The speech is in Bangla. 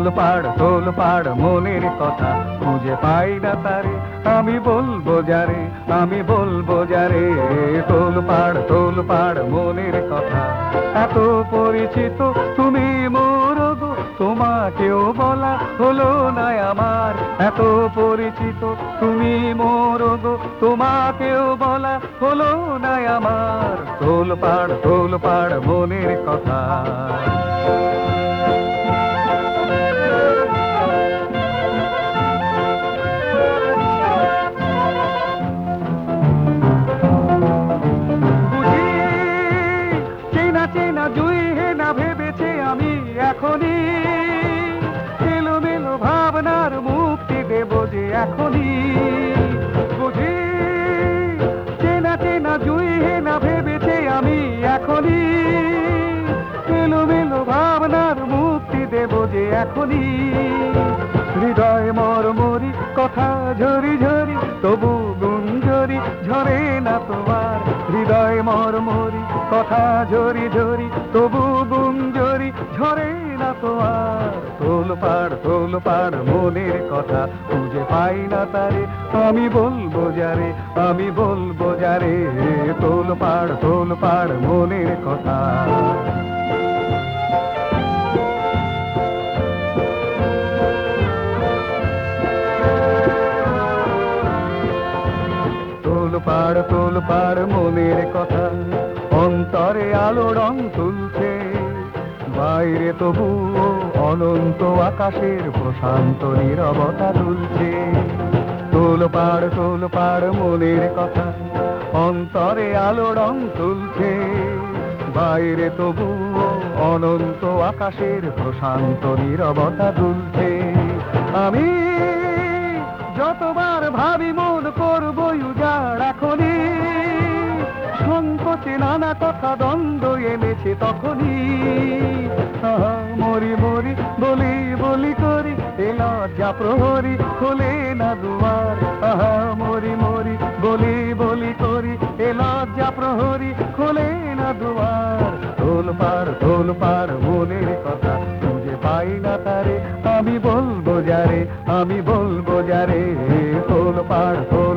তোল পাড় মনের কথা খুঁজে পাই না তারে, আমি বলবো যারে, আমি বলবো যারে। তোল পাড় মনের কথা, এত পরিচিত তুমি মোর গো, তোমাকেও বলা হলো না আমার। এত পরিচিত তুমি মোর গো, তোমাকেও বলা হলো না আমার। তোল পাড় মনের কথা। চেনা চেনা জুই হে না ভেবেছে আমি এখনই, এলোমেলো ভাবনার মুক্তি দেব যে এখনই। বুঝি চেনা চেনা জুই হে না ভেবেছে আমি এখনই, এলোমেলো ভাবনার মুক্তি দেব যে এখনই। হৃদয় মরমরি কথা ঝরি ঝরি, তবু গুঞ্জরি ঝরে না তোমার। হৃদয় মরমরি কথা ঝরি ঝরি, তবু গুঞ্জরি ঝরে না তোমার। তোল পাড় মনের কথা খুঁজে পাই না তারে, আমি বলবো যারে, আমি বলবো যারে। তোল পাড় মনের কথা। তোল পাড় মনের কথা, অন্তরে আলো রং তুলছে, বাইরে তবু অনন্ত আকাশের প্রশান্ত নীরবতা তুলছে। তোল পাড় মনের কথা, অন্তরে আলো রং তুলছে, বাইরে তবু অনন্ত আকাশের প্রশান্ত নীরবতা তুলছে। আমি যতবার ভাবি মন করবো উজাড় এখনই, সংকোচে নানা কথা দ্বন্দ্ব এনেছে তখনই। মরি মরি বলি বলি করি, এ লজ্জা প্রহরী খোলে না দুয়ার। মরি মরি বলি বলি করি, এ লজ্জা প্রহরী খোলে না দুয়ার। তোল পাড় মনের কথা খুঁজে পাই না তারে, আমি বলবো যারে, আমি বলবো যারে। তোল পাড়